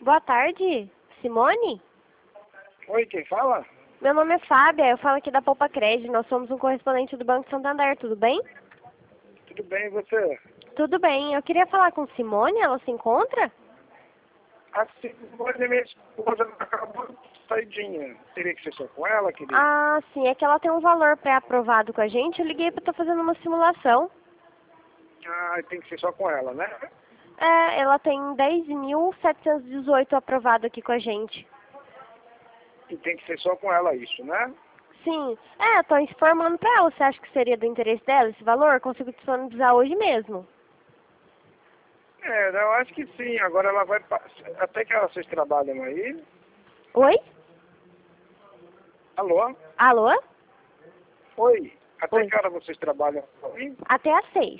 Boa tarde, Simone? Oi, quem fala? Meu nome é Fábia, eu falo aqui da Poupa Crédito, nós somos um correspondente do Banco Santander, tudo bem? Tudo bem, e você? Tudo bem, eu queria falar com Simone, ela se encontra? Assim, hoje minha esposa acabou de saidinha. Teria que ser só com ela, querida? Ah, sim, é que ela tem um valor pré-aprovado com a gente, eu liguei para estar fazendo uma simulação. Ah, tem que ser só com ela, né? É, ela tem 10.718 aprovado aqui com a gente. E tem que ser só com ela isso, né? Sim, eu tô informando para ela, você acha que seria do interesse dela esse valor? Consigo disponibilizar hoje mesmo. É, eu acho que sim. Agora ela vai... Até que horas vocês trabalham aí? Oi? Alô? Alô? Oi. Até Oi. que hora vocês trabalham aí? Até às 6.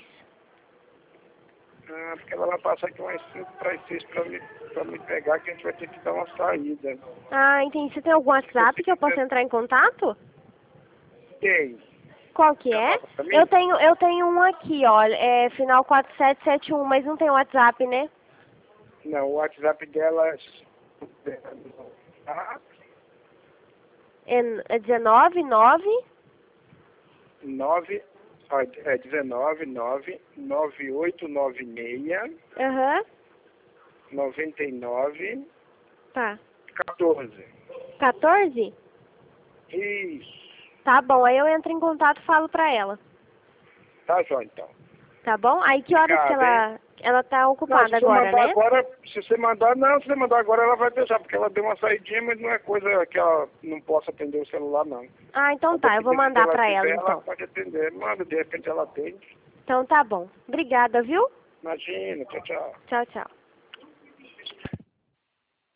Ah, porque ela vai passar aqui umas 5 para as 6 pra me pegar, que a gente vai ter que dar uma saída. Ah, entendi. Você tem algum WhatsApp que eu possa entrar em contato? Tem. Qual que Você é? anota pra mim? Eu tenho um aqui, ó, final 4771, mas não tem WhatsApp, né? Não, o WhatsApp dela é... Ah, É 199? 9, é 19, 9, 9896, Aham, 99, tá. 14. 14? Isso. Tá bom, aí eu entro em contato e falo pra ela. Tá, João, então. Tá bom? Aí que horas que Obrigado, hein? ela tá Não, ocupada se você agora, mandar né? agora, se você mandar agora, ela vai deixar, porque ela deu uma saidinha, mas não é coisa que ela não possa atender o celular, não. Ah, então tá, eu vou Dependendo de mandar pra ela, tiver, ela então. pode atender. Manda, de repente ela atende. Então tá bom. Obrigada, viu? Imagina, tchau, tchau. Tchau, tchau.